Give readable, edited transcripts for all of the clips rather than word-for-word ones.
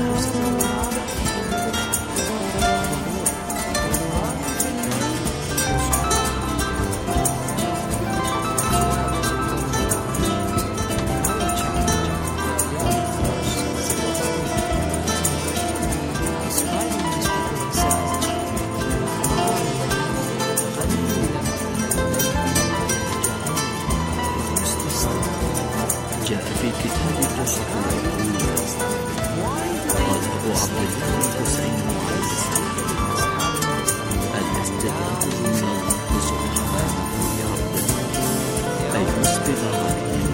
جاء في كتاب قصة العقول قال أبو عبد الله الحسين الاستغاثة من الله سبحانه بعبد أي مسبغ عليه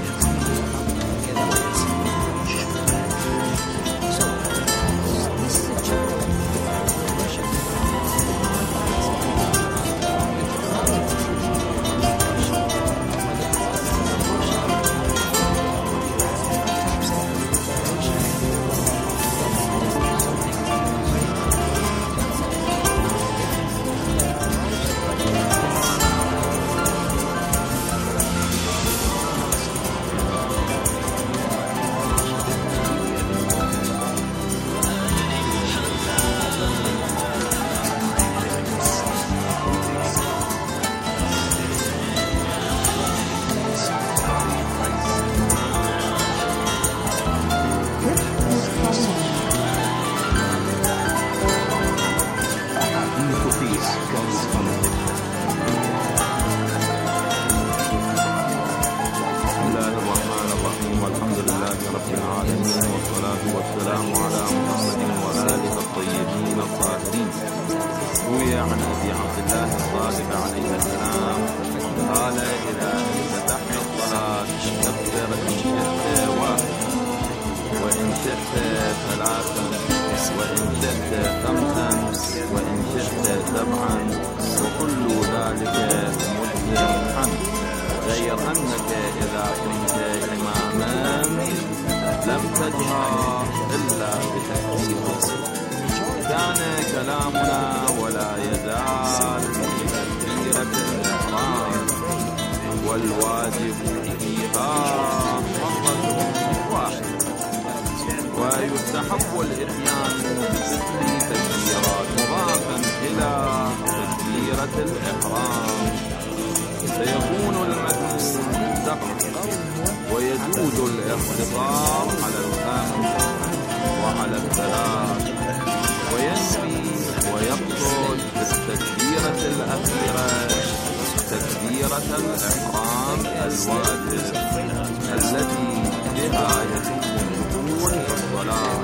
والحمد لله رب العالمين والصلاة والسلام على محمد وآله الطيبين الطاهرين. روي عن أبي عبد الله الصادق عليه السلام قال إذا افتتحت الصلاة كبر إن شئت واحد وإن شئت ثلاثا وإن شئت خمسا وإن شئت سبعا وكل ذلك مجزم عنه، غير أنك إذا كنت إماما لم تجهر إلا بتكبيره. كان كلامنا ولا يزال في تكبيرة الإحرام، والواجب فيها مرة واحدة، ويستحب الإتيان بست تكبيرات مضافا إلى تكبيرة الإحرام، فيكون المتن سبعا، ويجوز الاختصار على الخامس وعلى الثلاث، وينوي ويقصد بالتكبيرة الأخيرة تكبيرة الإحرام الواجب التي بها يتم دخول الصلاة.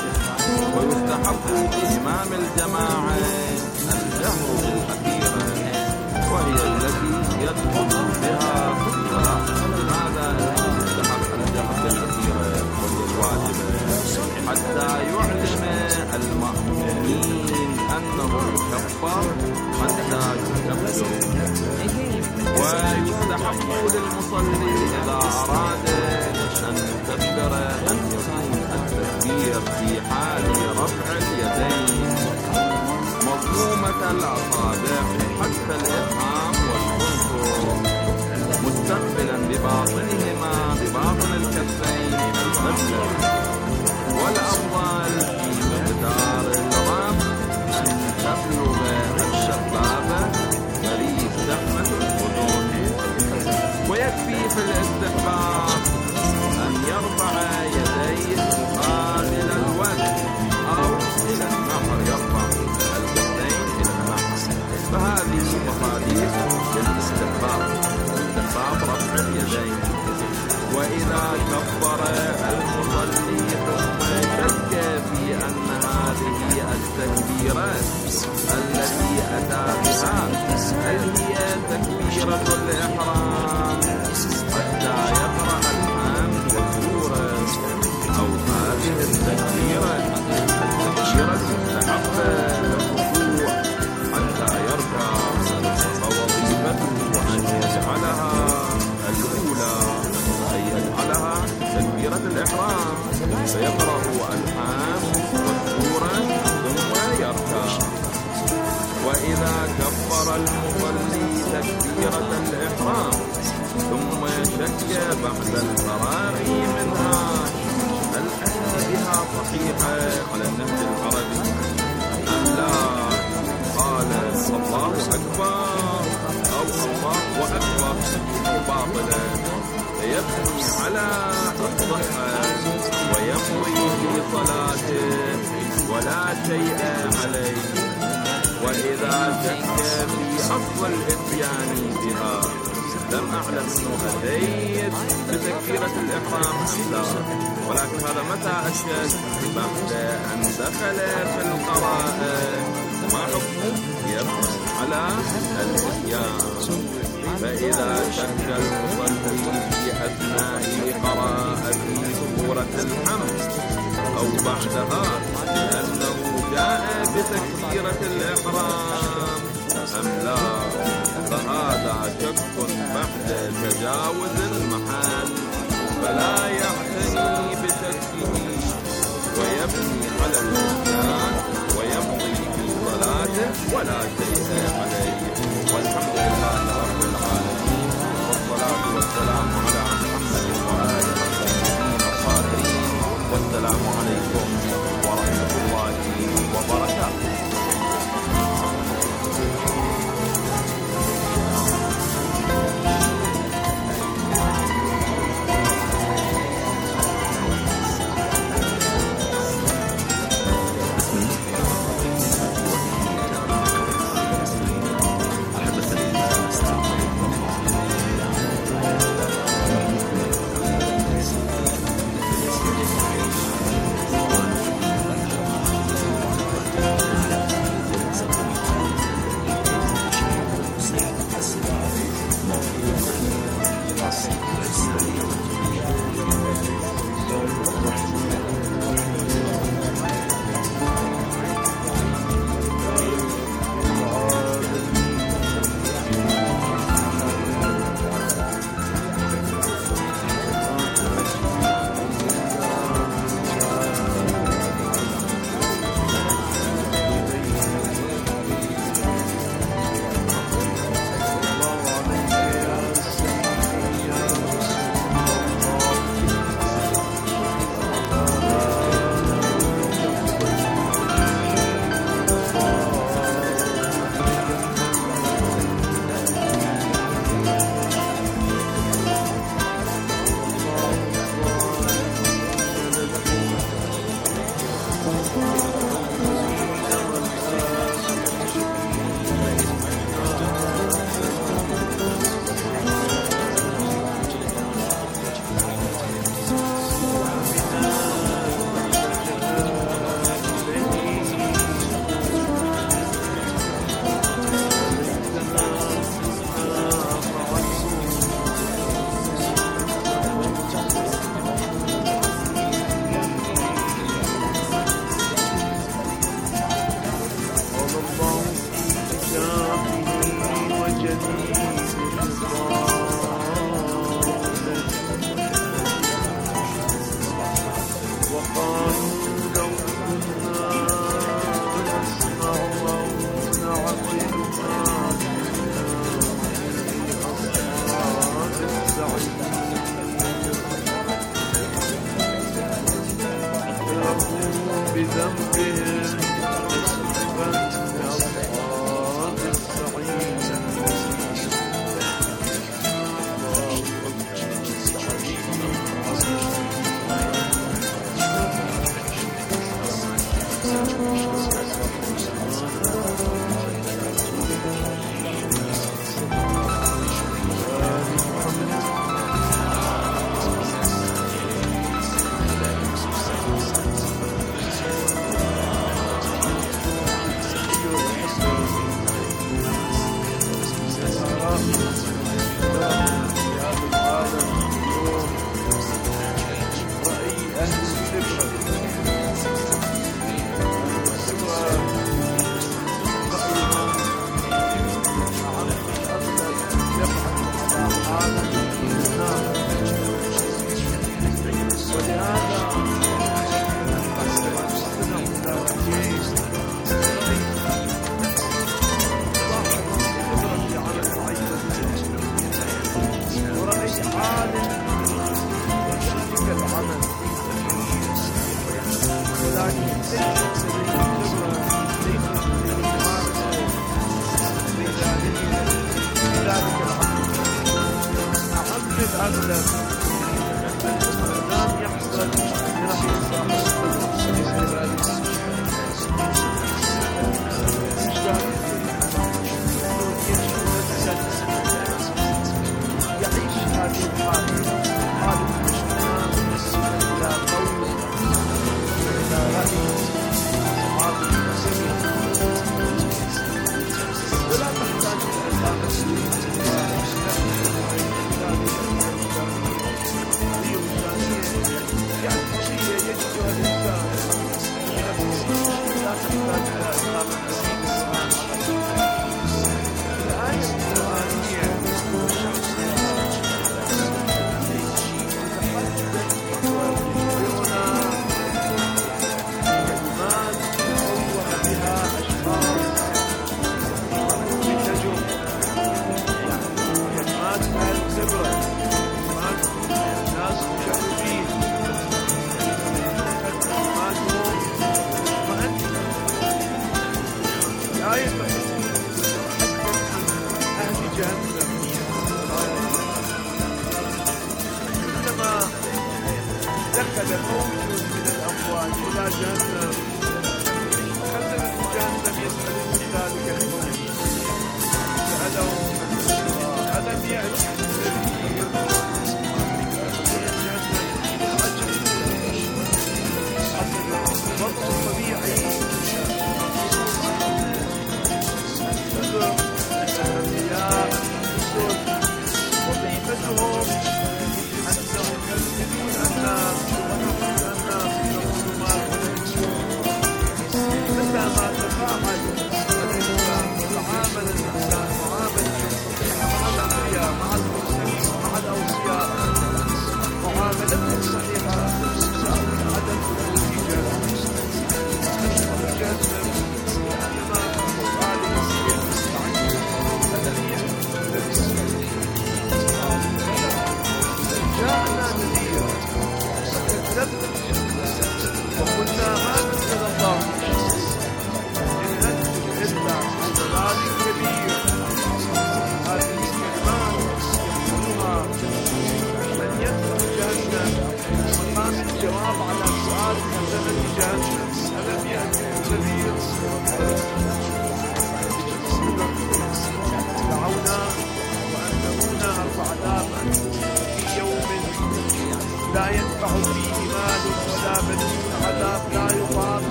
ويستحب بإمام الجماعة الجهر بالأخيرة، وهي التي يدخل بها في الصلاة. لماذا يستحب الجهر بالأخيرة وهي الواجبة؟ حتى يعلم المأمومين أنه كبر حتى يكبروا. ويستحب للمصلي إذا أراد أن يكبر أن يكون التكبير في حال رفع اليدين مضمومة الأصابع حتى الإبهام والخنصر، مستقبلا بباطنهما بباطن الكفين إلى القبلة. والأفضل في مقدار الرفع أن تبلغ الشبابة قريب زحمة الأذن. ويكفي في الاستحباب أن يرفع يديه مقابل الوجه أو إلى النحر، يرفع الكفين إلى النحر. فهذه مقادير للاستحباب، استحباب رفع اليدين. وإذا كبر المصلي ثم شك في أن هذه التكبيرات التي أتى بها هل هي تكبيرة الإحرام حتى يقرأ الحمد والسورة، أو هذه التكبيرة المستحبة للركوع حتى يركع، فوظيفته أن يجعلها الأولى، أي يجعلها تكبيرة الإحرام، فيقرأ الحمد والسورة ثم يركع. وإذا كبر المصلي تكبيرة الإحرام ثم شك بعد الفراغ منها هل أتى بها صحيحة على النهج العربي أم لا؟ قال الله أكبر أو الله أكبر باطلا، فيبني على الصحة ويمضي في صلاته ولا شيء عليه. وإذا شك في أصل الإتيان بها لم أعلم أنه أتيت بتكبيرة الإحرام أم لا، ولكن هذا متى أشك؟ بعد أن دخل في القراءة. ما حكمه؟ يبني على الإتيان. فإذا شك المصلي في أثناء قراءة سورة الحمد أو بعدها أنه جاء بتكبيرة الإحرام أم لا، فهذا شك بعد تجاوز المحل، فلا يعتني بشكه ويبني على الإتيان ويمضي في صلاته ولا شيء عليه. والحمد لله رب العالمين، والصلاة والسلام على محمد وآله الطيبين الطاهرين، والسلام عليكم ورحمة الله وبركاته.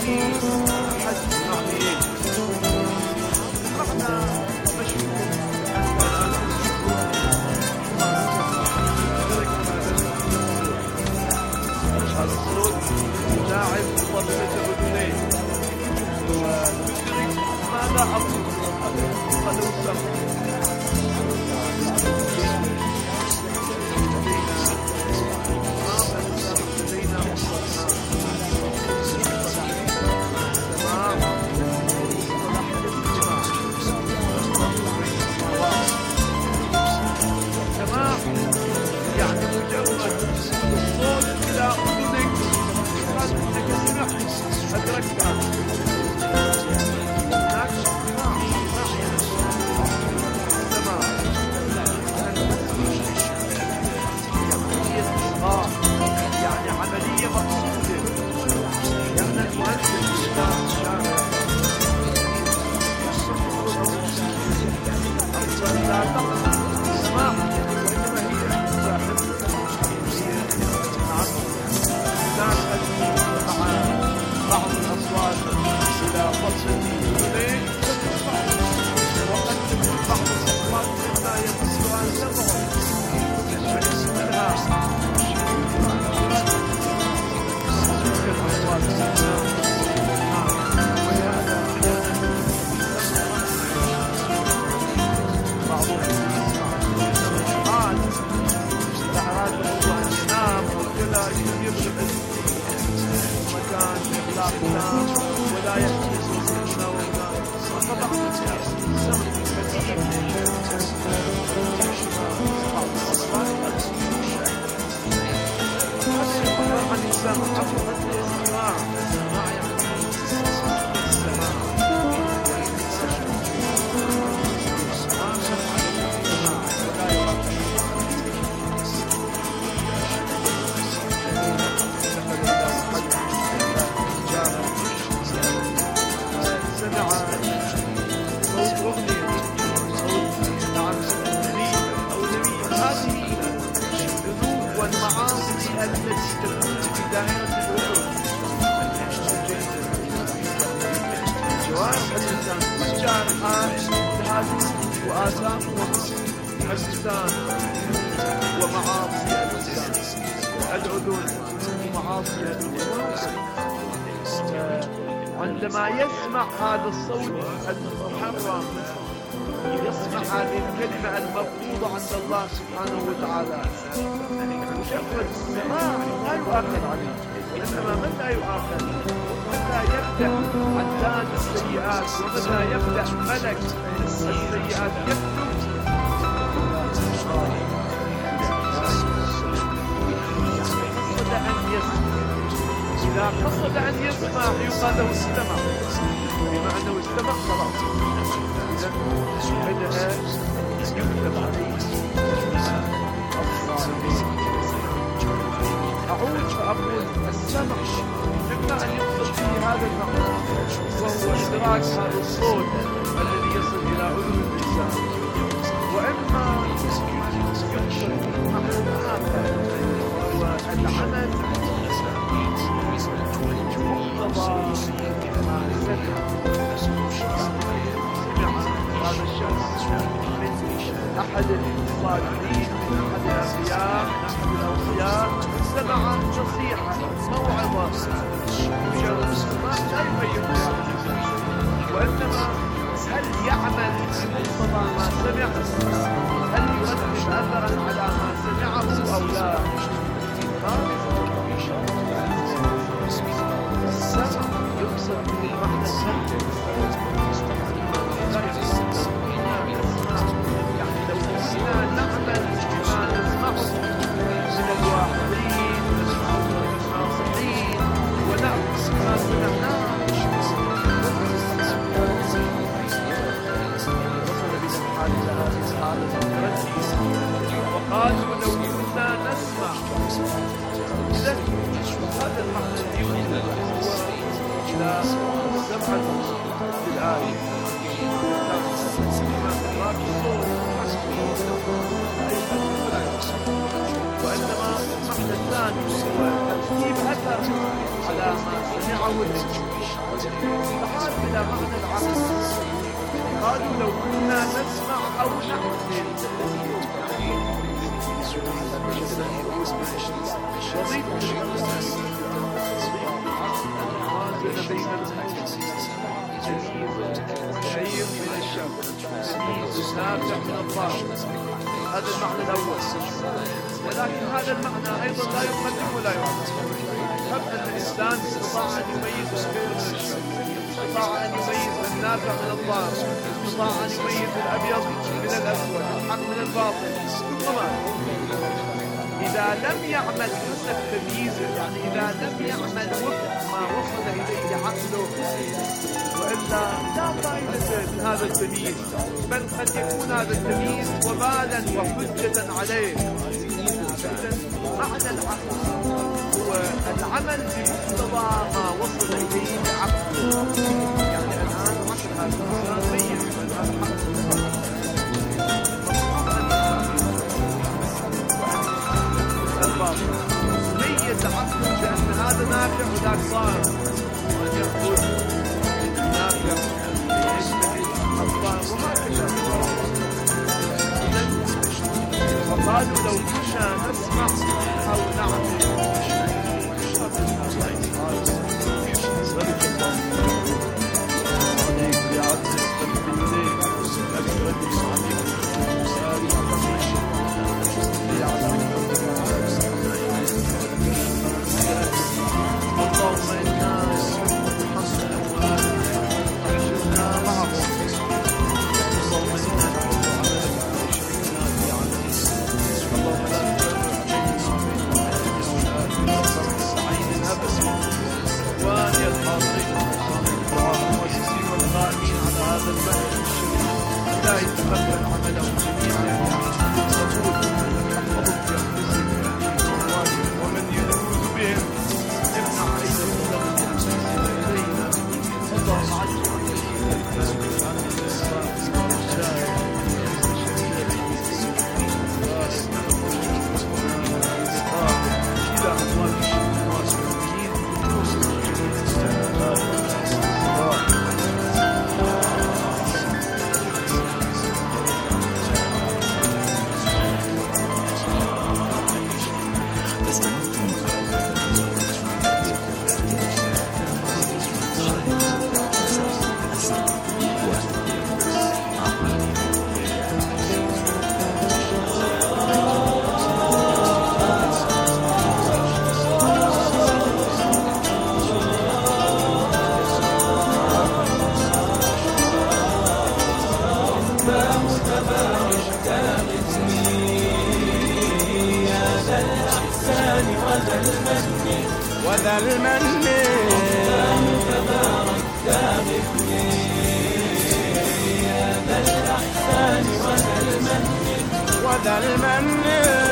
أحد إسماعيل رحنا مشهور الصوت لاعب طبلة الأذنين وتدرك ماذا أقول قد وصلت يعني مجرد الصوت إلى أذنك قد أنك سمعت أدركتها هناك سماع عملية إصغاء يعني عملية مقصودة يعني المهندس لا تقصد السماع وإنما هي مع بعض الأصوات إلى فصل الأذنين وقد تكون بعض الأصوات مما يتصل عن سمعه فنسمعها تلك الأصوات ولهذا بعضهم يسمع استعراض الموضوع النام وكذا كثير من مكان إغلاق النام ولا يحدث سنة ولا طبعا السمع الكثير حتى عن السمع حتى الاستماع السماع يعني التي تكون في دائرة الأذن جوارح الإنسان الجارحات الحادث وآثام الإنسان ومعاصي الإنسان الأذن ومعاصي الأذن عندما يسمع هذا الصوت المحرم يسمع هذه الكلمة المرفوضة عند الله سبحانه وتعالى مجرد السماع لا يؤاخذ عليه وإنما من لا يؤاخذ متى يبدأ عداد السيئات ومتى يبدأ ملك السيئات يكتب قصد أن يسمع إذا قصد أن يسمع يقال له استمع بما أنه استمع خلاص بدأ يكتب عليه أعود فأقول السمع إما أن يقصد به هذا المعنى وهو إدراك هذا الصوت الذي يصل إلى أذن الإنسان وإما يقصد به معنى آخر وهو العمل مقتضى ما سمع هذا الشخص من أحد الصالحين من أحد الأنبياء من أحد الأوصياء سمع نصيحة موعظة مجرد السماع لا يغير وإنما هل يعمل بمقتضى ما سمع هل يؤثر أثرا على ما سمعه أو لا السمع يقصد بالمعنى السمع يعني لو كنا نعمل بما نسمعه من الواحدين والناصحين ونعمل ما سمعناه وقالوا لو كنا نسمع هذا المعنى اليوم هو إلى سمعة الآية وإنما المعنى الثاني هو ترتيب أثر على ما سمع معه فحال إلى معنى العقل. قالوا لو كنا نسمع أو نعقل شيء من الشر نافع من الله. هذا المعنى الأول. ولكن هذا المعنى أيضا لا يقدم ولا يؤخر. هم أن الإنسان استطاع أن يميز الخير من الشر، استطاع أن يميز النافع من الضار، استطاع أن يميز الأبيض من الأسود، الحق من الباطل. ثم إذا لم يعمل حسن التمييز، يعني إذا لم يعمل وفق ما وصل إليه عقله، وإلا لا فائدة من هذا التمييز، بل قد يكون هذا التمييز وبالا وحجة عليه. إذن معنى العقل هو العمل بمقتضى ما وصل إليه عقله. يعني الآن عقل هذا الإنسان ميت، والآن ميت عقله بأن هذا نافع وذاك ضار، وأن يأخذ النافع ليجتهد الضار وهكذا. فقالوا لو كنا نسمع أو نعمل وذا المن تبارك دامتني يا ذا الإحسان وذا المن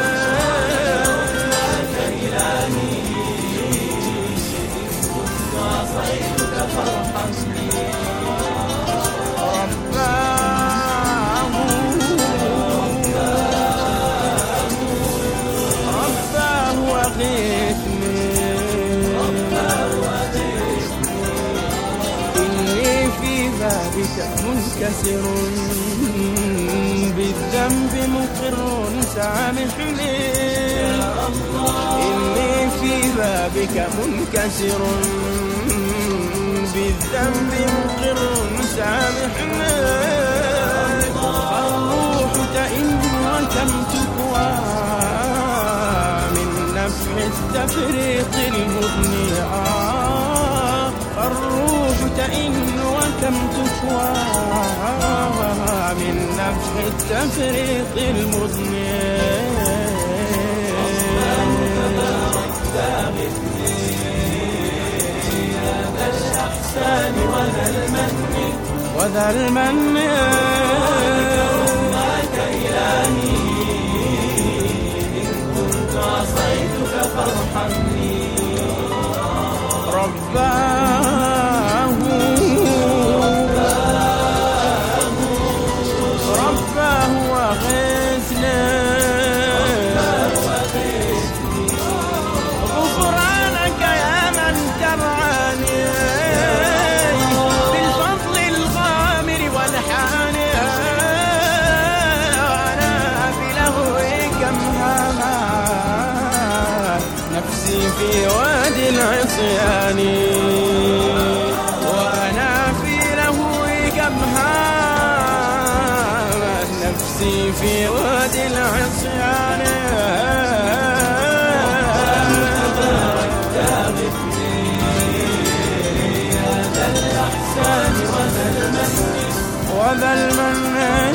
إلهي كنت عصيتك فارحمني رباه وغيثني بك منكسر بالذنب مقر سامحني إني في بابك منكسر بالذنب مقر سامحني الروح تئن وكم تقوى من نفح التفريط المضني الروح تئن وكم تكوى من نفح التفريط المضني تبارك دامتني يا ذا الإحسان وذا المن رضاك إلهي إن كنت عصيتك فارحمني رباه وغيثني غفرانك يا من ترعاني عصياني، وأنا في لهوي كمهام نفسي في وادي العصيان. وذا المن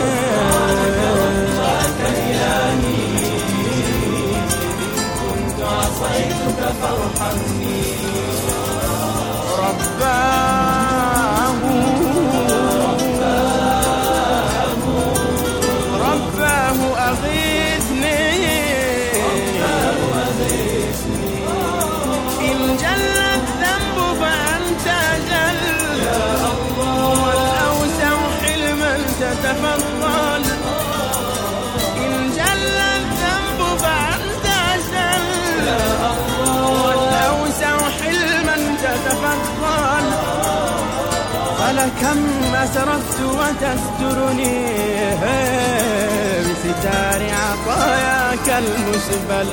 إلهي كنت عصيتك فارحمني. رباه أغيثني إن جل الذنب فأنت جل والأوسع حلما تتفضل. إن جل الذنب فأنت جل والأوسع حلما تتفضل. فلكم أسرفت وتسترني بستار عطاياك المسبل.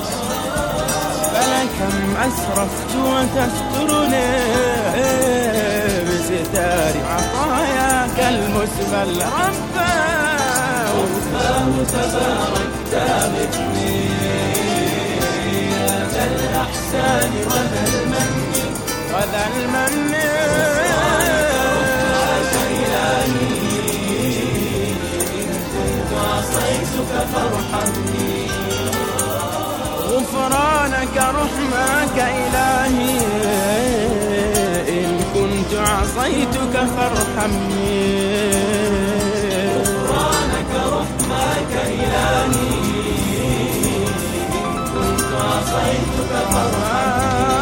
فلكم أسرفت وتسترني بستار عطاياك المسبل. رباه تبارك تابتني ذا الأحسان وذا المن وذا المن. فارحمني. غفرانك رحمك إلهي إن كنت عصيتك فارحمني. غفرانك رحمك إلهي إن كنت عصيتك فارحمني.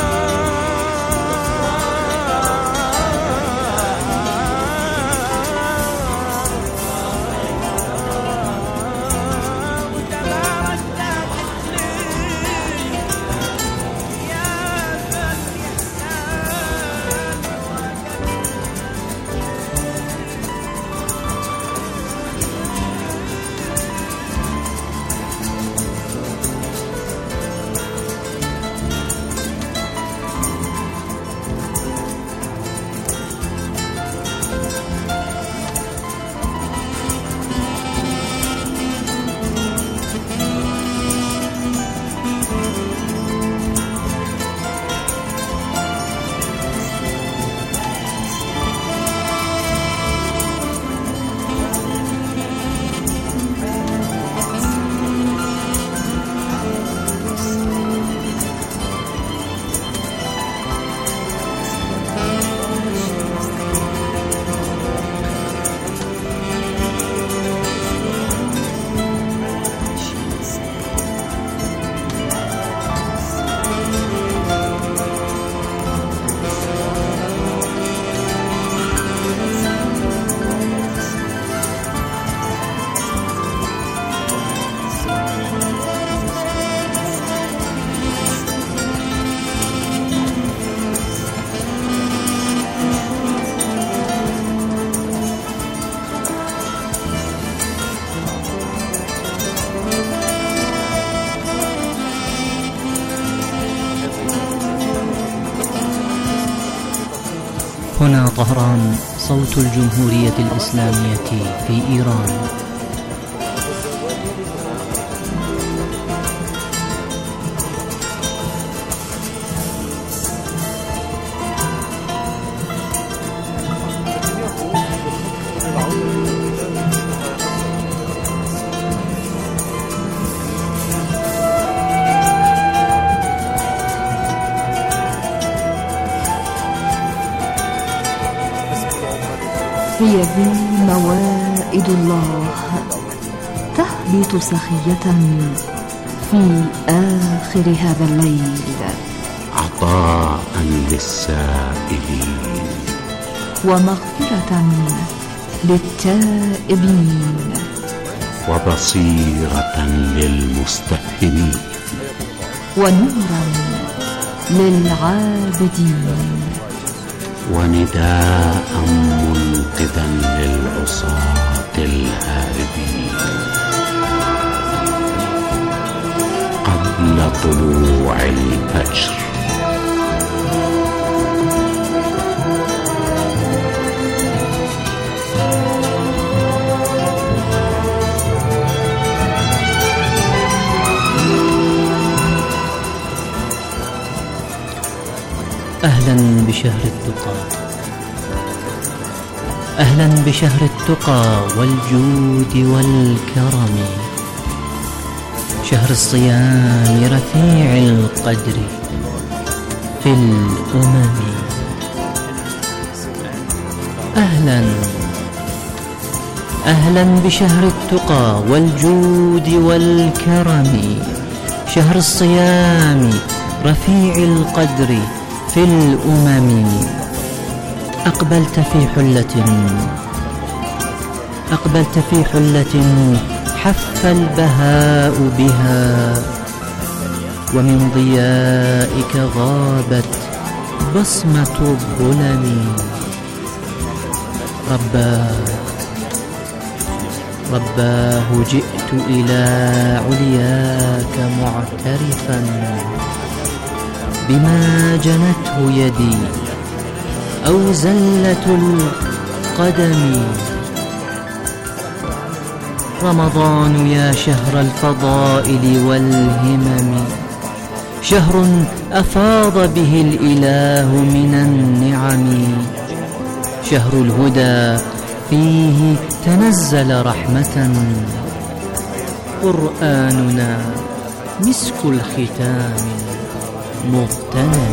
هنا طهران، صوت الجمهورية الإسلامية في إيران. هي ذي موائد الله تهبط سخية في آخر هذا الليل، عطاء للسائلين ومغفرة للتائبين، وبصيرة للمستفهمين، ونورا للعابدين، ونداء منقذا للعصاة الهاربين. قبل طلوع الفجر أهلا بشهر التقى، أهلا بشهر التقى والجود والكرم، شهر الصيام رفيع القدر في الأمم. أهلا أهلا بشهر التقى والجود والكرم، شهر الصيام رفيع القدر في الأمم. أقبلت في حلة حف البهاء بها، ومن ضيائك غابت بصمة الظلم. رباه جئت إلى علياك معترفا بما جنته يدي أو زلة القدم. رمضان يا شهر الفضائل والهمم، شهر أفاض به الإله من النعم، شهر الهدى فيه تنزل رحمة، قرآننا مسك الختام مغتنم.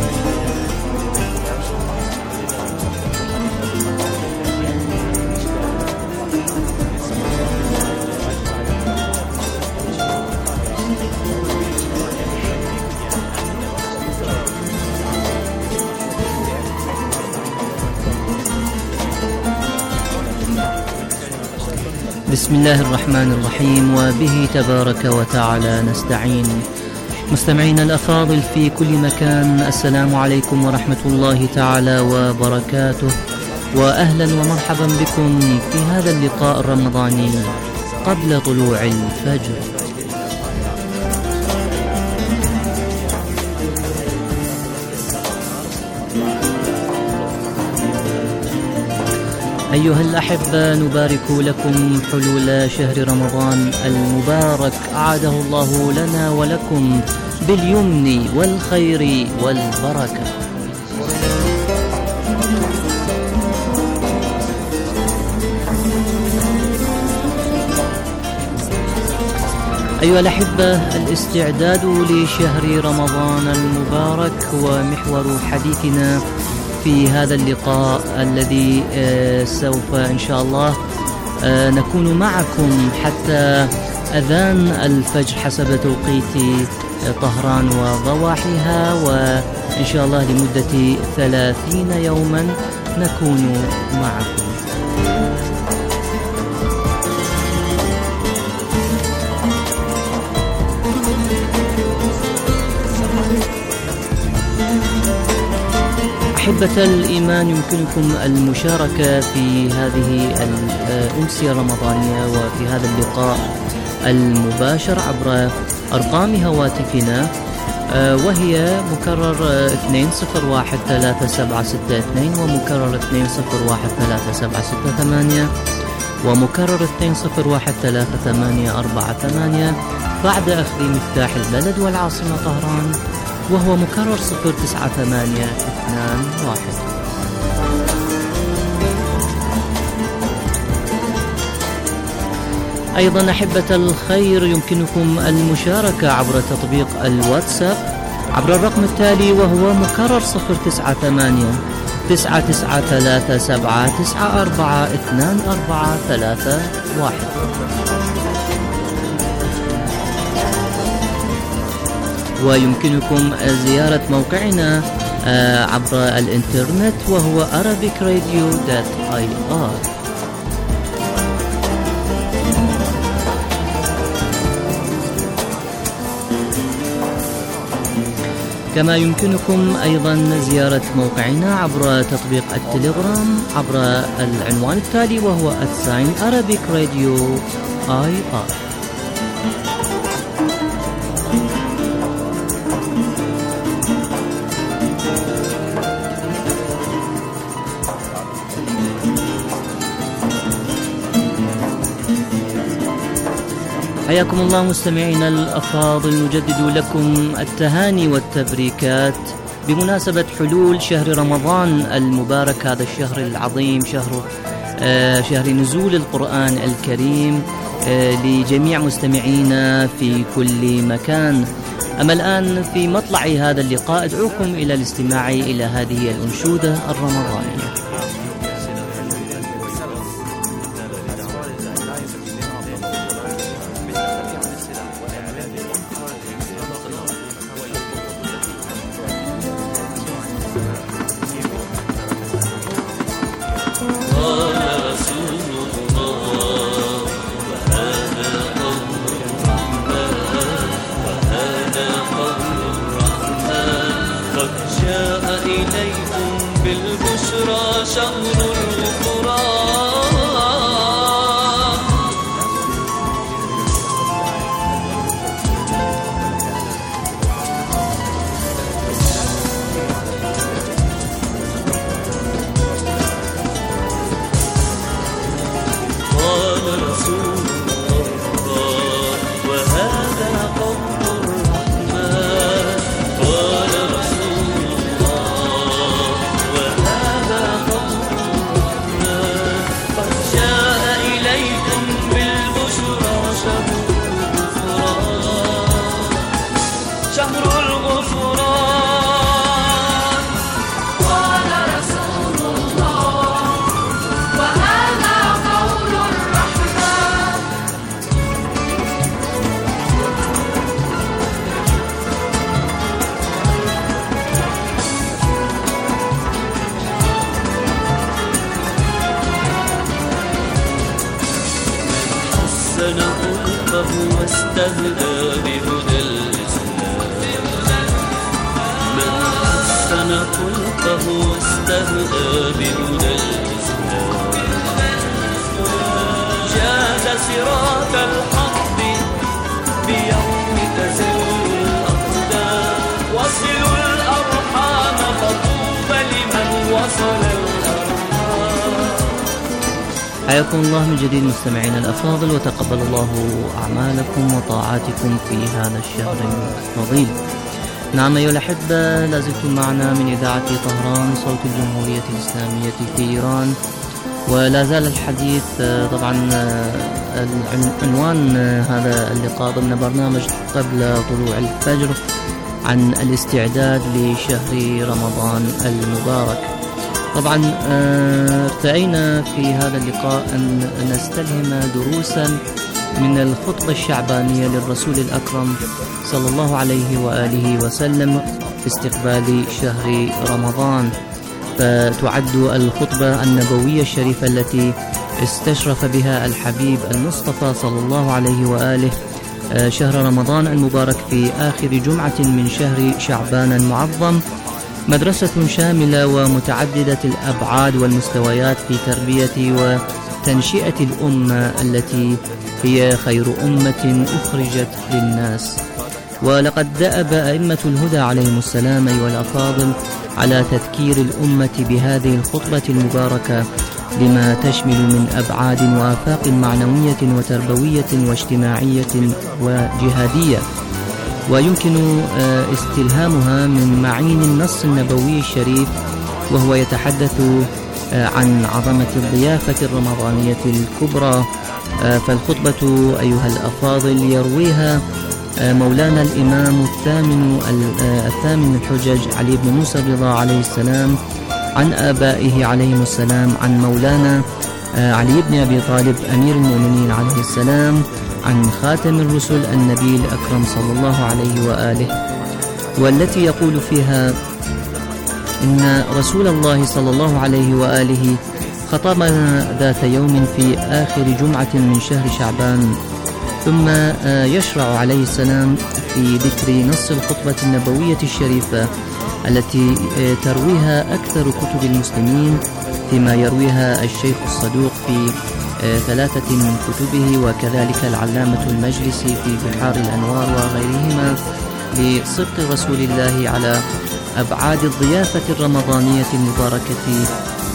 بسم الله الرحمن الرحيم، وبه تبارك وتعالى نستعين. مستمعين الأفاضل في كل مكان، السلام عليكم ورحمة الله تعالى وبركاته، وأهلا ومرحبا بكم في هذا اللقاء الرمضاني قبل طلوع الفجر. أيها الأحبة، نبارك لكم حلول شهر رمضان المبارك، أعاده الله لنا ولكم باليمن والخير والبركة. أيها الأحبة، الاستعداد لشهر رمضان المبارك هو محور حديثنا في هذا اللقاء الذي سوف إن شاء الله نكون معكم حتى أذان الفجر حسب توقيت طهران وضواحيها، وإن شاء الله لمدة 30 يوما نكون معكم. أحبة الإيمان، يمكنكم المشاركة في هذه الأمسية الرمضانية وفي هذا اللقاء المباشر عبر أرقام هواتفنا، وهي مكرر 2013762 ومكرر 2013768 ومكرر 2013848 بعد أخذ مفتاح البلد والعاصمة طهران، وهو مكرر 09821. أيضا أحبة الخير، يمكنكم المشاركة عبر تطبيق الواتساب عبر الرقم التالي، وهو مكرر 09839492431. ويمكنكم زيارة موقعنا عبر الإنترنت، وهو arabicradio.ir. كما يمكنكم أيضا زيارة موقعنا عبر تطبيق التليجرام عبر العنوان التالي، وهو @arabicradio.ir. حياكم الله مستمعينا الأفاضل، نجدد لكم التهاني والتبريكات بمناسبة حلول شهر رمضان المبارك، هذا الشهر العظيم، شهر نزول القرآن الكريم لجميع مستمعينا في كل مكان. أما الآن في مطلع هذا اللقاء أدعوكم إلى الاستماع إلى هذه الأنشودة الرمضانية. حياكم الله من جديد مستمعينا الأفاضل، وتقبل الله أعمالكم وطاعاتكم في هذا الشهر الفضيل. نعم أيها الأحبة، لازلتم معنا من إذاعة طهران صوت الجمهورية الإسلامية في إيران، ولا زال الحديث طبعا عنوان هذا اللقاء ضمن برنامج قبل طلوع الفجر عن الاستعداد لشهر رمضان المبارك. طبعا ارتأينا في هذا اللقاء أن نستلهم دروسا من الخطبة الشعبانية للرسول الأكرم صلى الله عليه وآله وسلم في استقبال شهر رمضان، فتعد الخطبة النبوية الشريفة التي استشرف بها الحبيب المصطفى صلى الله عليه وآله شهر رمضان المبارك في آخر جمعة من شهر شعبان المعظم مدرسة شاملة ومتعددة الأبعاد والمستويات في تربية وتنشئة الأمة التي هي خير أمة أخرجت للناس. ولقد دأب أئمة الهدى عليهم السلام أيها الأفاضل على تذكير الأمة بهذه الخطبة المباركة لما تشمل من أبعاد وآفاق معنوية وتربوية واجتماعية وجهادية، ويمكن استلهامها من معين النص النبوي الشريف، وهو يتحدث عن عظمة الضيافة الرمضانية الكبرى. فالخطبة أيها الأفاضل يرويها مولانا الإمام الثامن الحجج علي بن موسى الرضا عليه السلام عن آبائه عليهم السلام، عن مولانا علي بن أبي طالب أمير المؤمنين عليه السلام، عن خاتم الرسل النبي الأكرم صلى الله عليه وآله، والتي يقول فيها إن رسول الله صلى الله عليه وآله خطبنا ذات يوم في آخر جمعة من شهر شعبان، ثم يشرع عليه السلام في ذكر نص الخطبة النبوية الشريفة التي ترويها أكثر كتب المسلمين، فيما يرويها الشيخ الصدوق في 3 من كتبه، وكذلك العلامة المجلسي في بحار الأنوار وغيرهما، لصدق رسول الله على أبعاد الضيافة الرمضانية المباركة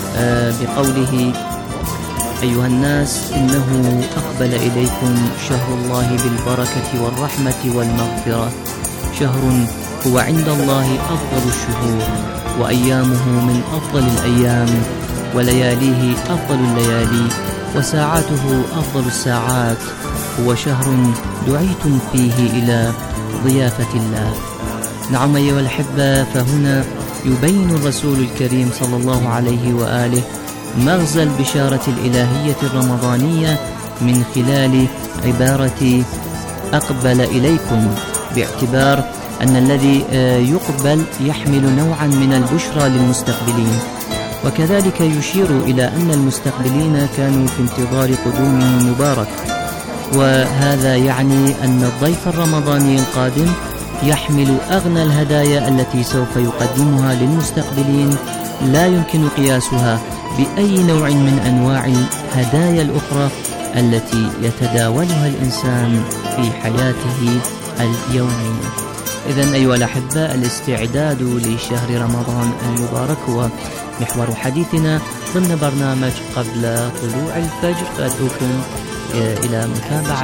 بقوله: أيها الناس، إنه أقبل إليكم شهر الله بالبركة والرحمة والمغفرة، شهر هو عند الله أفضل الشهور، وأيامه من أفضل الأيام، ولياليه أفضل الليالي، وساعاته أفضل الساعات. هو شهر دعيتم فيه إلى ضيافة الله. نعم أيها الأحبة، فهنا يبين الرسول الكريم صلى الله عليه وآله مغزى البشارة الإلهية الرمضانية من خلال عبارة أقبل إليكم، باعتبار أن الذي يقبل يحمل نوعا من البشرى للمستقبلين، وكذلك يشير إلى أن المستقبلين كانوا في انتظار قدومه مبارك، وهذا يعني أن الضيف الرمضاني القادم يحمل أغنى الهدايا التي سوف يقدمها للمستقبلين، لا يمكن قياسها بأي نوع من أنواع الهدايا الأخرى التي يتداولها الإنسان في حياته اليومية. إذن أيها الأحبة، الاستعداد لشهر رمضان المبارك هو محور حديثنا ضمن برنامج قبل طلوع الفجر، فأدعوكم إلى متابعة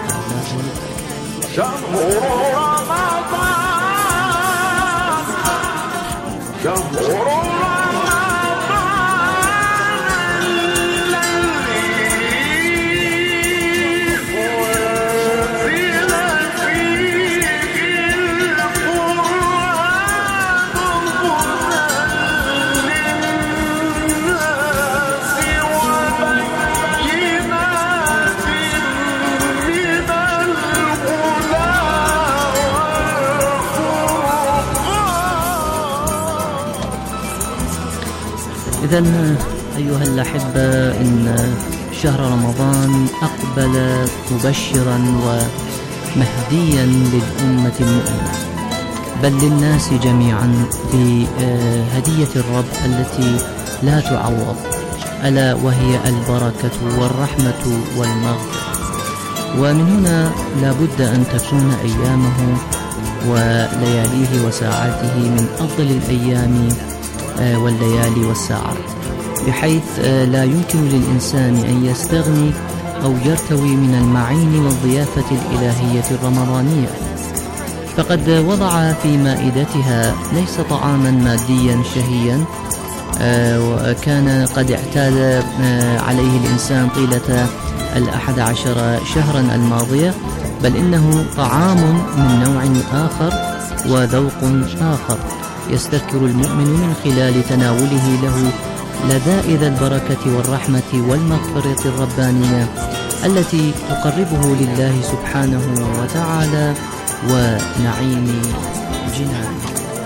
شهر رمضان، شهر إذن أيها الأحبة، إن شهر رمضان أقبل مبشرا ومهديا للأمة المؤمنة، بل للناس جميعا بهدية الرب التي لا تعوض، ألا وهي البركة والرحمة والمغفرة. ومن هنا لا بد أن تكون أيامه ولياليه وساعاته من أفضل الأيام والليالي والساعات، بحيث لا يمكن للإنسان أن يستغني أو يرتوي من المعين والضيافة الإلهية الرمضانية، فقد وضع في مائدتها ليس طعاما ماديا شهيا وكان قد اعتاد عليه الإنسان طيلة 11 شهرا الماضية، بل إنه طعام من نوع آخر وذوق آخر يستذكر المؤمن من خلال تناوله له لذائذ البركة والرحمة والمغفرة الربانية التي تقربه لله سبحانه وتعالى ونعيم جنانه.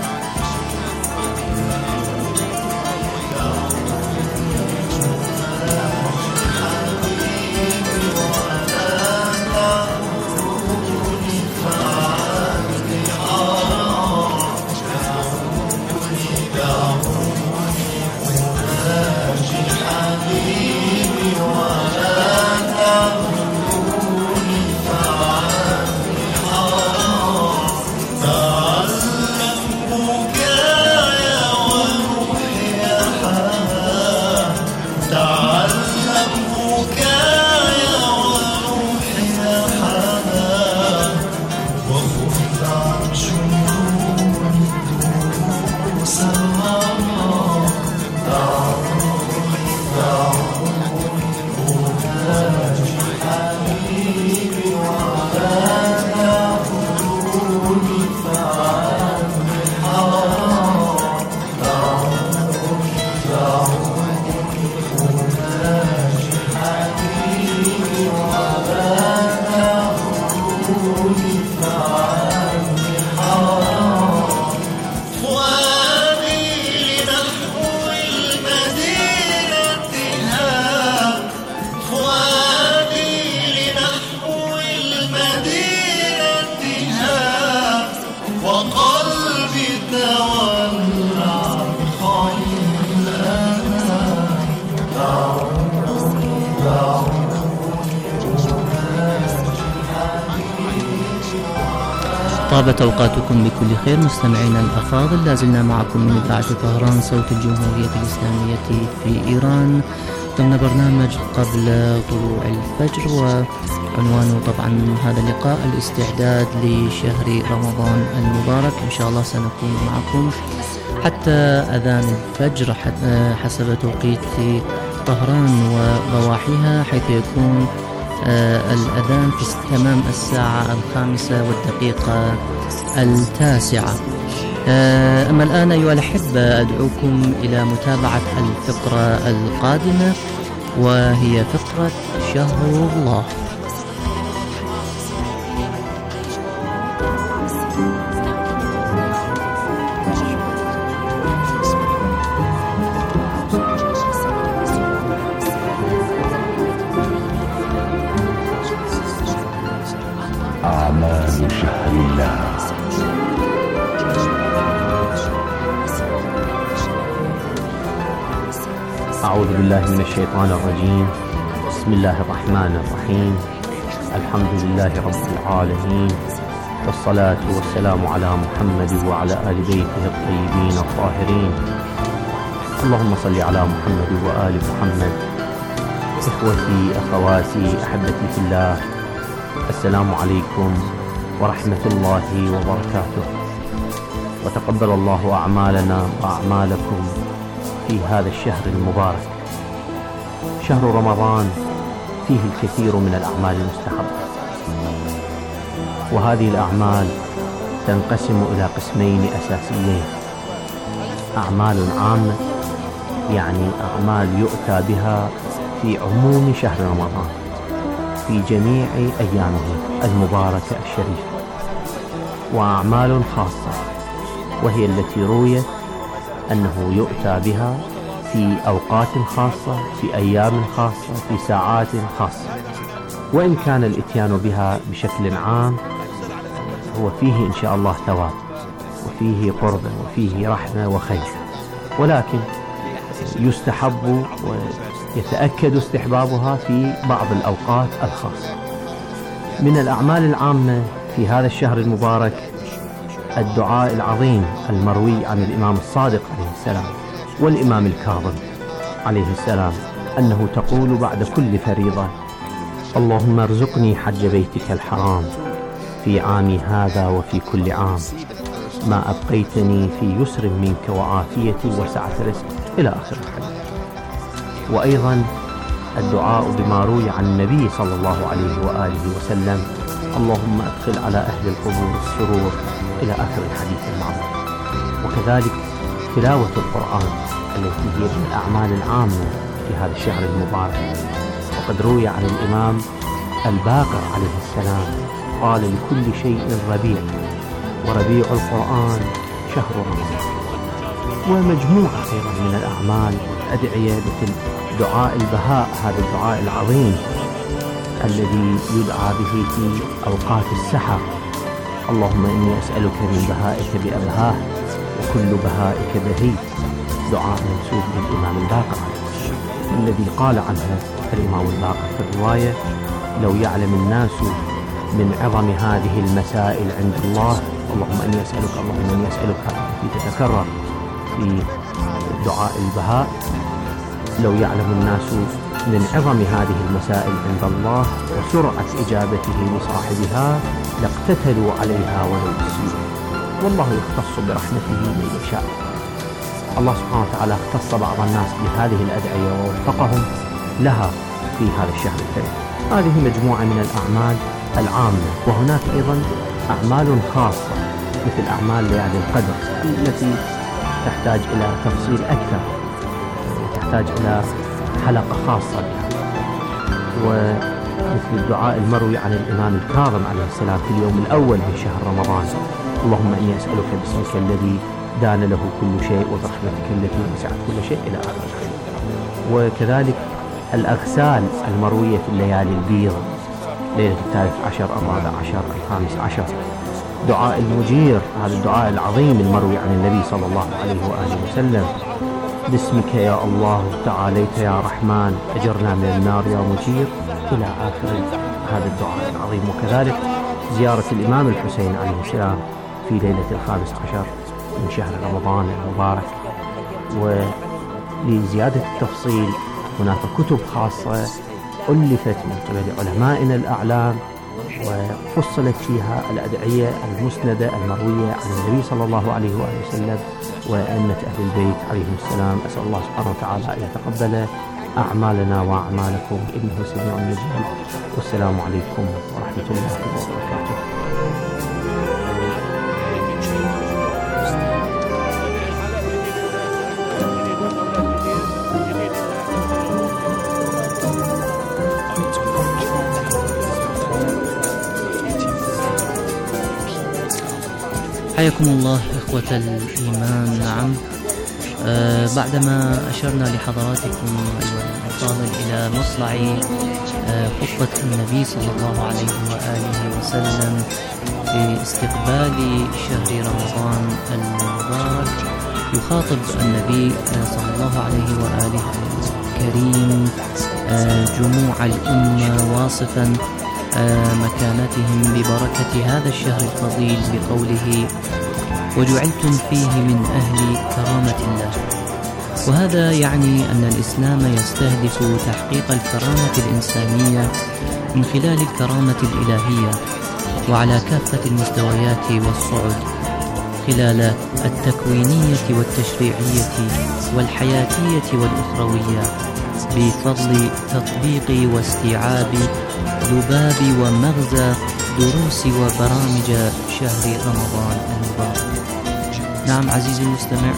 طابت أوقاتكم بكل خير مستمعينا الأفاضل، لازلنا معكم من إذاعة طهران صوت الجمهورية الإسلامية في إيران، ضمن برنامج قبل طلوع الفجر، وعنوانه طبعا هذا اللقاء الاستعداد لشهر رمضان المبارك. إن شاء الله سنكون معكم حتى أذان الفجر حسب توقيت طهران وضواحيها، حيث يكون الأذان في تمام الساعة 5:09. أما الآن أيها الأحبة أدعوكم إلى متابعة الفقرة القادمة، وهي فقرة شهر الله. أعمال شهر الله. أعوذ بالله من الشيطان الرجيم. بسم الله الرحمن الرحيم. الحمد لله رب العالمين، والصلاة والسلام على محمد وعلى آل بيته الطيبين الطاهرين. اللهم صل على محمد وآل محمد. إخوتي أخواتي أحبتي في الله، السلام عليكم ورحمة الله وبركاته، وتقبل الله أعمالنا وأعمالكم في هذا الشهر المبارك. شهر رمضان فيه الكثير من الأعمال المستحبة، وهذه الأعمال تنقسم إلى قسمين أساسيين: أعمال عامة، يعني أعمال يؤتى بها في عموم شهر رمضان في جميع أيامه المباركة الشريفة، وأعمال خاصة، وهي التي رويت أنه يؤتى بها في أوقات خاصة، في أيام خاصة، في ساعات خاصة. وإن كان الإتيان بها بشكل عام هو فيه إن شاء الله ثواب، وفيه قربة، وفيه رحمة وخير، ولكن يستحب ويتأكد استحبابها في بعض الأوقات الخاصة. من الأعمال العامة في هذا الشهر المبارك الدعاء العظيم المروي عن الإمام الصادق عليه السلام والإمام الكاظم عليه السلام، أنه تقول بعد كل فريضة: اللهم ارزقني حج بيتك الحرام في عامي هذا وفي كل عام، ما أبقيتني في يسر منك وعافية وسعة رزق، إلى آخر الحديث. وأيضا الدعاء بما روي عن النبي صلى الله عليه وآله وسلم: اللهم أدخل على أهل القبور السرور، إلى آخر الحديث المعروف. وكذلك تلاوة القرآن التي هي من الأعمال العامة في هذا الشهر المبارك. وقد روي عن الإمام الباقر عليه السلام قال: لكل شيء ربيع، وربيع القرآن شهر رمضان. ومجموعة أيضا من الأعمال والأدعية مثل دعاء البهاء، هذا الدعاء العظيم الذي يدعى به في أوقات السحر: اللهم إني أسألك من بهائك بأبهاه وكل بهائك بهي، دعاء منسوب للإمام الباقر الذي قال عنه الإمام الباقر في الرواية: لو يعلم الناس من عظم هذه المسائل عند الله، اللهم إني أسألك، اللهم إني أسألك، التي تتكرر في دعاء البهاء، لو يعلم الناس من عظم هذه المسائل عند الله وسرعة إجابته لصاحبها لاقتتلوا عليها ولو بالسيوف، والله يختص برحمته من يشاء. الله سبحانه وتعالى اختص بعض الناس بهذه الأدعية ووفقهم لها في هذا الشهر الكريم. هذه مجموعة من الأعمال العامة. وهناك أيضا أعمال خاصة مثل أعمال ليالي القدر التي تحتاج إلى تفصيل أكثر، وتحتاج إلى حلقة خاصة بها. ومثل الدعاء المروي عن الإمام الكاظم عليه السلام في اليوم الأول من شهر رمضان: اللهم إني أسألك باسمك الذي دان له كل شيء وبرحمتك التي وسعت كل شيء، إلى آخره. وكذلك الأغسال المروية في الليالي البيض، ليلة 13 14 15. دعاء المجير، هذا الدعاء العظيم المروي عن النبي صلى الله عليه وآله وسلم: باسمك يا الله تعاليت يا رحمن أجرنا من النار يا مجير، إلى آخر هذا الدعاء العظيم. وكذلك زيارة الإمام الحسين عليه السلام في ليلة 15 من شهر رمضان المبارك. ولزيادة التفصيل هناك كتب خاصة ألفت من قبل علمائنا الأعلام وفصلت فيها الأدعية المسندة المروية عن النبي صلى الله عليه وآله وسلم وأئمة أهل البيت عليهم السلام. أسأل الله سبحانه وتعالى أن يتقبل أعمالنا وأعمالكم إنه سميع مجيب. والسلام عليكم ورحمة الله وبركاته. حياكم الله إخوة الإيمان. نعم، بعدما أشرنا لحضراتكم أيها الأفاضل إلى مصلع خطبة النبي صلى الله عليه وآله وسلم في استقبال شهر رمضان المبارك، يخاطب النبي صلى الله عليه وآله الكريم جموع الأمة واصفا مكانتهم ببركة هذا الشهر الفضيل بقوله: وجعلتم فيه من أهل كرامة الله. وهذا يعني أن الإسلام يستهدف تحقيق الكرامة الإنسانية من خلال الكرامة الإلهية وعلى كافة المستويات والصعد، خلال التكوينية والتشريعية والحياتية والأخروية، بفضل تطبيق واستيعاب ذباب ومغزى دروس وبرامج شهر رمضان المبارك. نعم عزيزي المستمع،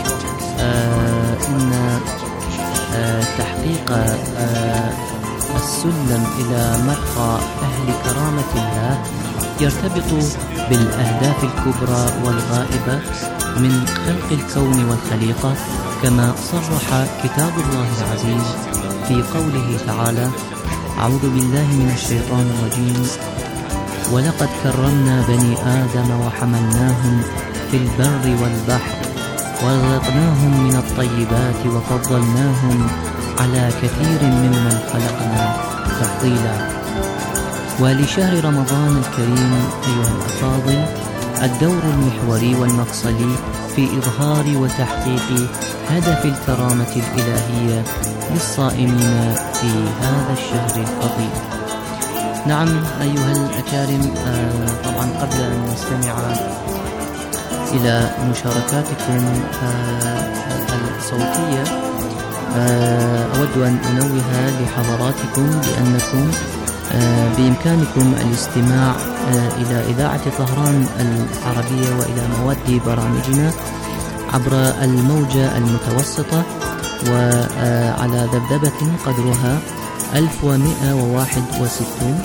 إن تحقيق السلم إلى مرقى أهل كرامة الله يرتبط بالأهداف الكبرى والغائبة من خلق الكون والخليقة، كما صرح كتاب الله العزيز في قوله تعالى: أعوذ بالله من الشيطان الرجيم: ولقد كرمنا بني آدم وحملناهم في البر والبحر ورزقناهم من الطيبات وفضلناهم على كثير ممن خلقنا تفضيلا. ولشهر رمضان الكريم أيها الأفاضل الدور المحوري والمفصلي في إظهار وتحقيق هدف الكرامة الإلهية للصائمين في هذا الشهر الفضيل. نعم أيها الأكارم، طبعا قبل أن نستمع إلى مشاركاتكم الصوتية، أود أن أنوه لحضراتكم بأنكم بإمكانكم الاستماع إلى إذاعة طهران العربية وإلى مواد برامجنا عبر الموجة المتوسطة وعلى ذبذبة قدرها 1161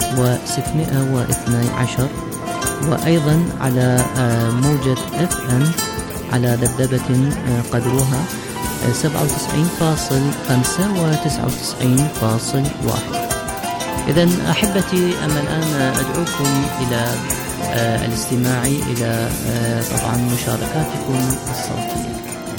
و612، وأيضا على موجة FM على ذبذبة قدرها 97.5 و99.1. إذن أحبتي، أما الآن أدعوكم إلى الاستماع إلى طبعا مشاركاتكم الصوتية.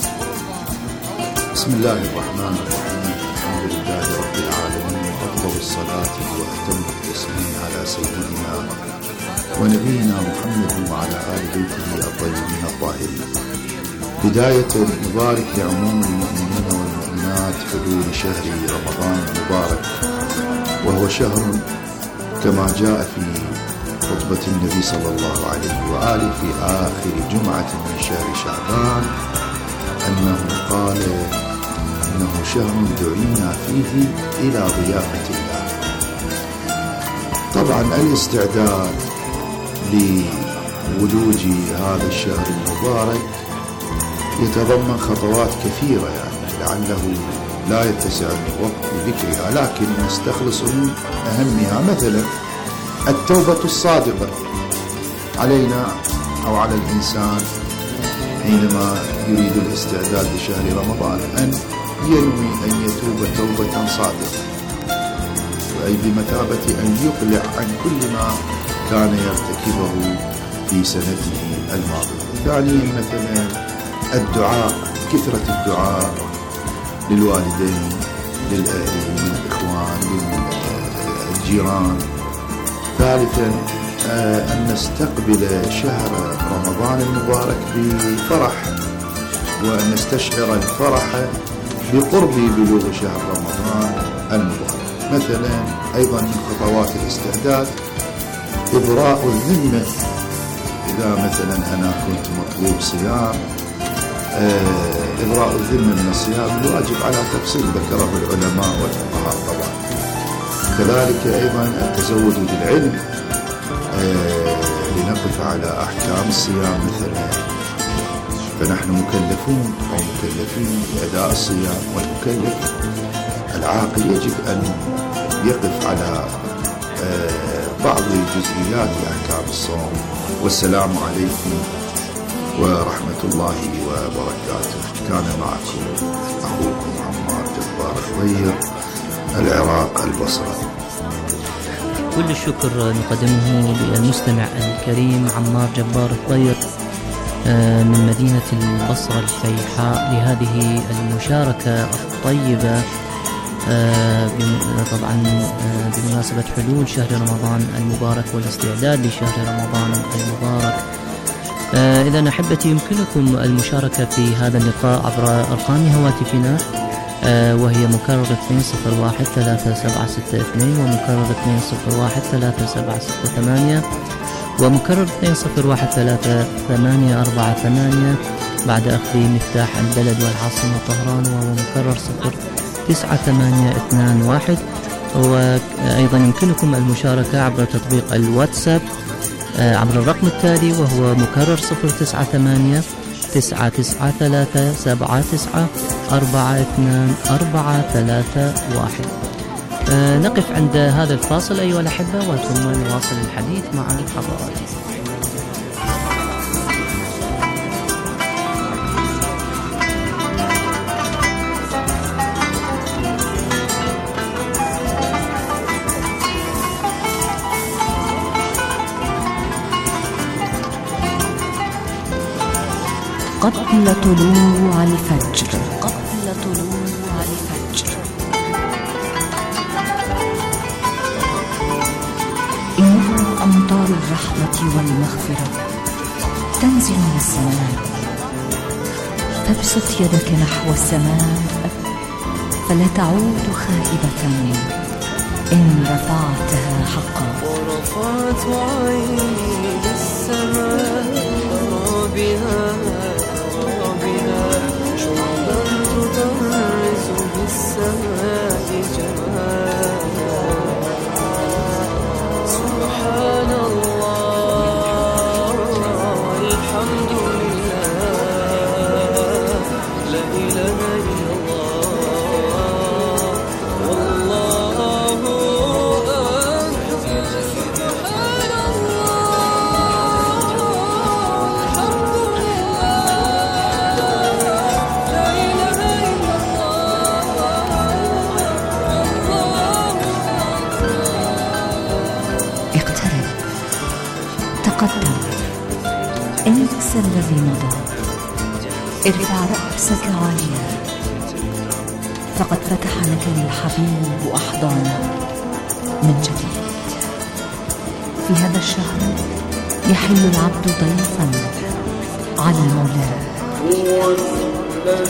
بسم الله الرحمن الرحيم. الحمد لله رب العالمين، وأفضل الصلاة وأتم التسليم على سيدنا ونبينا محمد وعلى آل بيته الطيبين الطاهرين. بداية نبارك لعموم المؤمنين والمؤمنات حلول شهر رمضان المبارك، وهو شهر كما جاء في خطبة النبي صلى الله عليه وآله في آخر جمعة من شهر شعبان أنه قال: إنه شهر دعينا فيه إلى ضيافة الله. طبعا الاستعداد لولوج هذا الشهر المبارك يتضمن خطوات كثيرة، يعني لعله لا يتسع الوقت لذكرها، لكن نستخلص من أهمها مثلا التوبة الصادقة. علينا أو على الإنسان حينما يريد الاستعداد لشهر رمضان أن ينوي أن يتوب توبة صادقة، أي بمثابة أن يقلع عن كل ما كان يرتكبه في سنته الماضية. ثانيا مثلا الدعاء، كثرة الدعاء للوالدين، للأهل، للإخوان، للجيران. ثالثا أن نستقبل شهر رمضان المبارك بفرح، وأن نستشعر الفرح بقرب بلوغ شهر رمضان المبارك. مثلا أيضا من خطوات الاستعداد إبراء الذمة. إذا مثلا أنا كنت مطلوب صيام، إبراء الذمة من الصيام الواجب على تفصيل ذكره العلماء والفقهاء طبعا. كذلك أيضا التزود بالعلم لنقف على أحكام الصيام مثلا، فنحن مكلفون أو مكلفين بأداء الصيام، والمكلف العاقل يجب أن يقف على بعض جزئيات أحكام الصوم. والسلام عليكم ورحمة الله وبركاته. كان معكم أخوكم عمار جبار الطير، العراق البصرة. كل الشكر نقدمه للمستمع الكريم عمار جبار الطير من مدينة البصرة الفيحاء لهذه المشاركة الطيبة طبعا بمناسبة حلول شهر رمضان المبارك والاستعداد لشهر رمضان المبارك. إذا أحبتي يمكنكم المشاركة في هذا اللقاء عبر أرقام هواتفنا، وهي مكرر 201-3762 ومكرر 201-3768 ومكرر 201-3848 بعد أخذ مفتاح البلد والعاصمة طهران، وهو مكرر 09821. وأيضا يمكنكم المشاركة عبر تطبيق الواتساب عبر الرقم التالي، وهو مكرر 099-939-79-42431. نقف عند هذا الفاصل أيها الأحبة، وثم نواصل الحديث مع حضراتكم. قبل طلوع الفجر. إنها أمطار الرحمة والمغفرة تنزل من السماء، فابسط يدك نحو السماء فلا تعود خائبة إن رفعتها حقا. ورفعت عيني للسماء بها شعبا تطرز بالسماء جمالا. سبحان الله والحمد لله، لا إله إلا الله والله أكبر. سبحان الله والحمد تقدم، انسى الذي مضى، ارفع رأسك عاليا، فقد فتح لك الحبيب أحضانه من جديد. في هذا الشهر يحل العبد ضيفا على مولاه.